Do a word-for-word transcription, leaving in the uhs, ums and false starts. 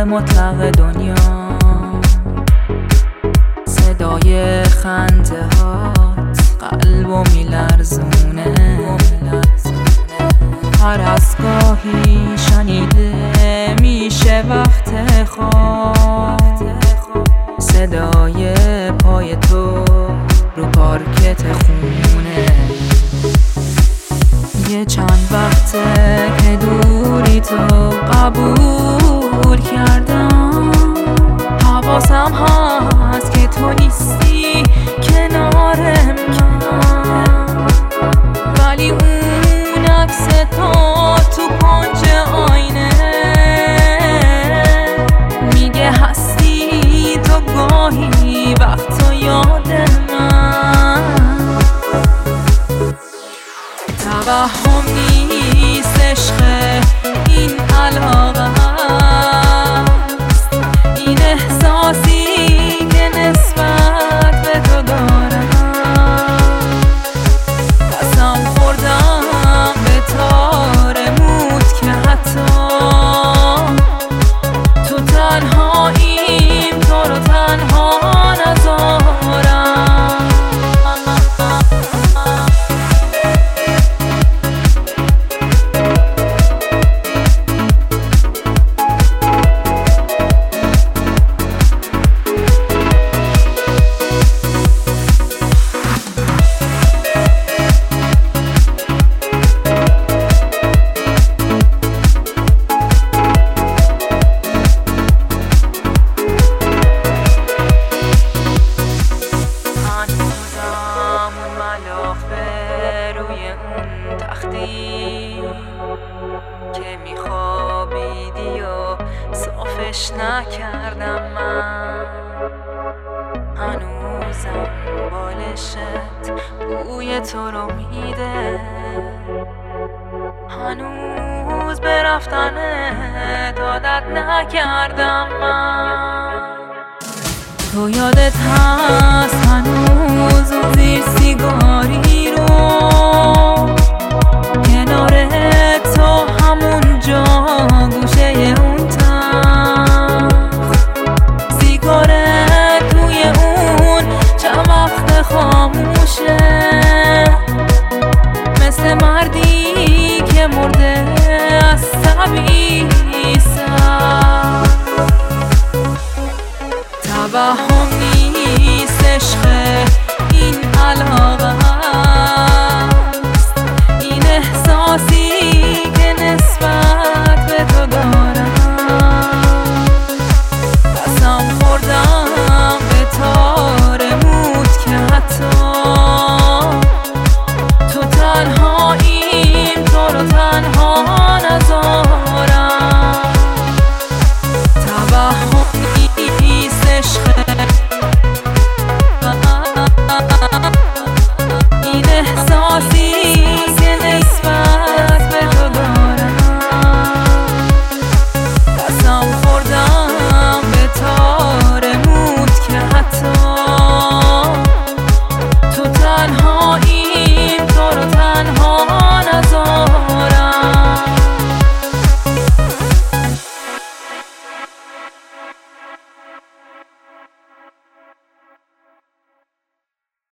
مطلق دنیا، صدای خنده هات قلبو میلرزونه، هر از گاهی شنیده میشه وقت خواب، صدای پای تو رو پارکت خونه. یه چند وقته که دوری تو قبول کردم، حواسم هست که تو نیستی کنارم، ولی اون عکس تو تو پنج آینه میگه هستی تو گاهی وقتا یاد من. توهم نیست عشق، این علاقه است، این احساسی که نسبت به تو دارم. قسم خوردم به تار موت که حتی تو تنهاییم تو رو تنها نذارم. که میخوابیدی و صافش نکردم من، هنوزم بالشت بوی تو رو میده، هنوز به رفتنت عادت نکردم من. تو یادت هست هنوز اون زیر سیگاری رو کنار تو همون جا